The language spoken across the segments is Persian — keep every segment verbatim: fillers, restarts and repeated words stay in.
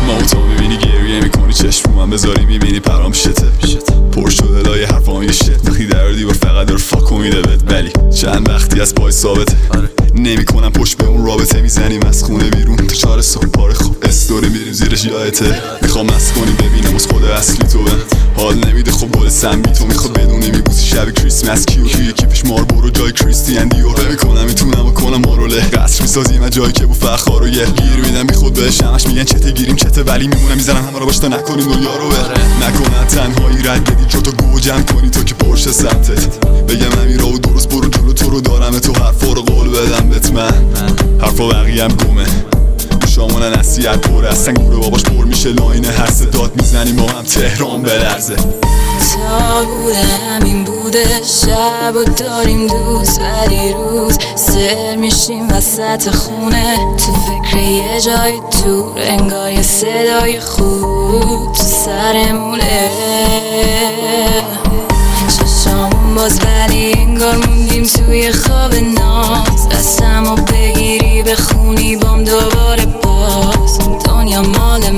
اما اون تا میبینی گریه میکنی چشم رو من بذاری میبینی پرام شته پر شده لای حرفام یه شت وقتی در دیوار فقط داره فاکو میده بهت ولی چند وقتی از پای ثابته نمیکنم پشت به اون رابطه میزنیم از خونه بیرون تا چهار صبح پاره خوب استوری میریم زیرش یادته میخوام مست کنی ببینم از خود اصلی تو به حال نمیده خب گل سمی تو میخواد بدونی میبوسی شب کریسمس کیو کیو یکیپش مار برو جای کریستین دیور نمیکنم میتونم و کنم ماروله قصر میسازی من جایی که بو فخار و یه گیر میدم بی خود بهش همش میگن چته گیریم چته ولی میمونم میزنم همه رو باش تا نکنیم دنیا رو بره نکنه تنهایی رد بدی جو تو گو جمع کنی تو که پرش سمتت بگم نمیرا و درست برو جلو تو رو دارم تو حرفا رو قول بدم بهت من حرفا بقیه هم گمه شامون نصیحت پره از سنگور باباش پر میشه لاینه هر سه داد میزنیم ما هم تهران بلرزه تا بوده همین بوده شب و داریم دوست ولی روز سر میشیم وسط خونه تو فکر یه جای دور انگار یه صدای خوب تو سرمونه چشامون باز ولی انگار موندیم توی خواب ناز دستمو بگیری بخونی بام دوباره باز دنیا مال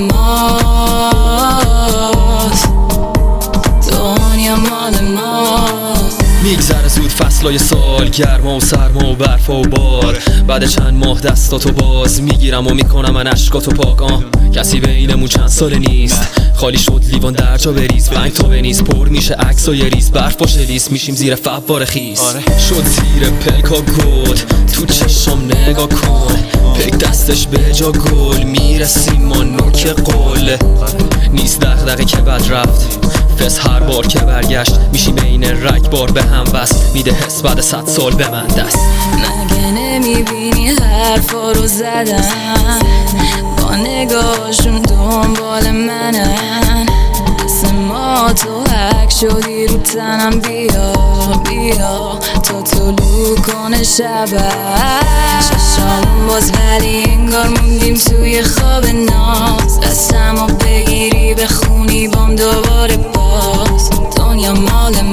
ماست دنیا مال ماست میگذره زود فصلای سال گرما و سرما و برف و باد بعد چند ماه دستاتو باز میگیرم و میکنم من عشقاتو پاک آه کسی بینمون چند ساله نیست خالی شد لیوان در جا بریز بنگ تا بنیز پر میشه عکس و یه ریز برف باشه لیست میشیم زیر فوار خیس شد زیر پلکا گل تو چشم نگاه کن پک دستش به جا گل میرسیم ما نوک قل نیست دغدغه که بد رفت فس هر بار که برگشت میشی بین رگ بار به هم بس میده حس بعد صد سال به من دست مگه نمیبینی حرفا رو زدن با نگاهشون دنبال منن مثل ما تو حک شدی رو تنم بیا بیا تا طلوع کنه شبه چشامون باز ولی انگار موندیم توی خواب ناز دستمو بگیری بخونی بام دوباره باز دنیا مال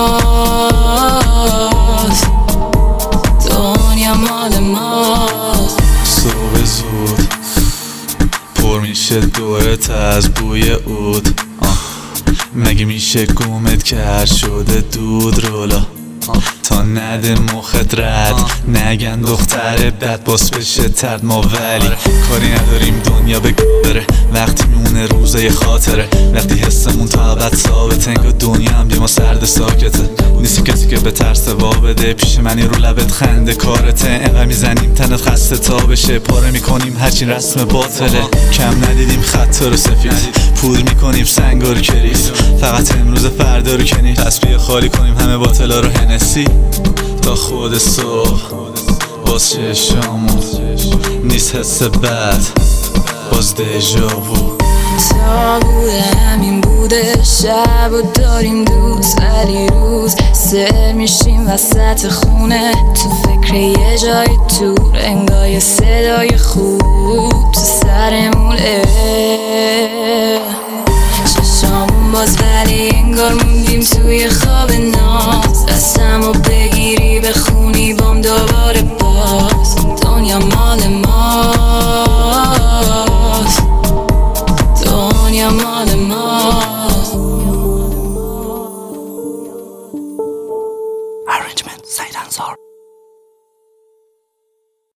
ماست دنیا مال ماست صبح زود پر میشه دورت از بوی عود مگه میشه گومت کرد شده دود رولا تا نده مخت رد نگن دختر بد باس بشه ترد ما ولی کاری نداریم دنیا به بره وقتی میمونه روزه خاطره وقتی حسمون تا ابد ثابت انگار دنیا هم بی ما سرد ساکته نیستی کسی که به ترس وا بده پیش منی رو لبت خنده کارته انقدر میزنیم تنت خسته تا بشه پاره میکنیم هرچی رسم باطله کم ندیدیم خط رو سفید پول میکنیم سنگا رو کریس فقط امروز فردا رو کنی تسبیح خالی کنیم همه باطلا رو هنسی تا خود صبح باز چشامون نیست حس بد باز دژاوو تا بوده همین بوده شب و داریم دوست ولی روز سر میشیم وسط خونه تو فکر یه جای دور انگار یه صدای خوب تو سرمونه چشامون باز ولی انگار موندیم توی خواب ناز دستمو بگیری بخونی بام دوباره باز دنیا مال ماست دنیا مال ماست Arrangement سعید انصار